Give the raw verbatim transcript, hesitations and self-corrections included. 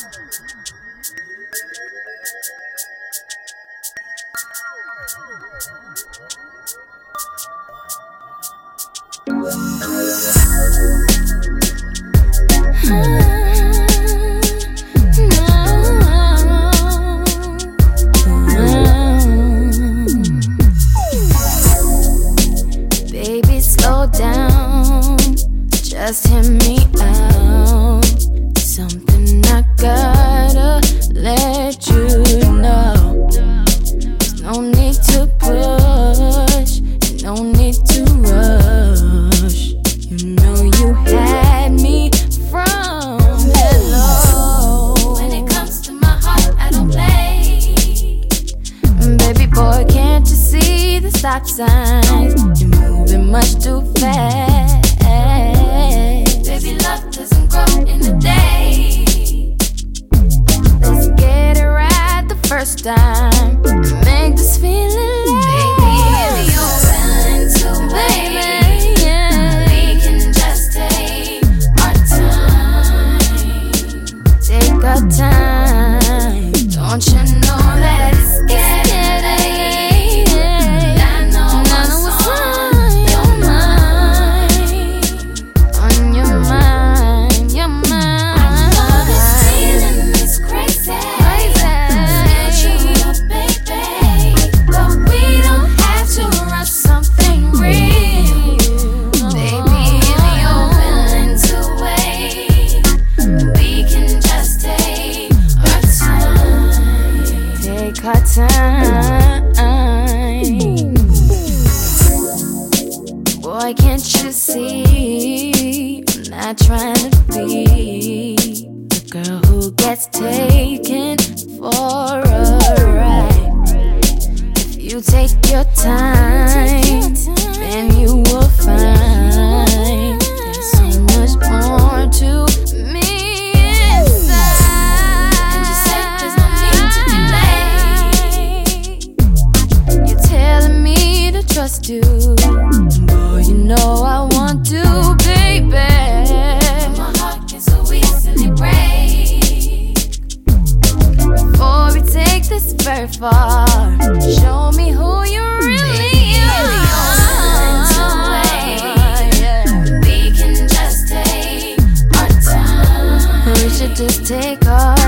Baby, slow down, just hear me out. Something I gotta let you know. There's no need to push, and no need to rush. You know you had me from hello. When it comes to my heart, I don't play. Baby boy, can't you see the stop signs? You're moving much too fast. Baby, love doesn't grow in a day. Let's get it right the first time. Make this feeling last. Baby, if you're willing to wait, yeah, we can just take our time. Take our time. Don't you know that it's getting late? I know what's on your mind. On your mind, your mind. I know this feeling is crazy. Let's get you up, baby. But we don't have to rush something real. Baby, if you're willing to wait, we can just take our time. Take our time. Boy, can't you see? I'm not trying to be the girl who gets taken for a ride. If you take your time, then you will find there's so much more to me inside. And you said there's no need to delay. You're telling me to trust you. Boy, you know I want to, baby. My heart can so easily break. Before we take this very far, show me who you really are. Yeah. We can just take our time. We should just take our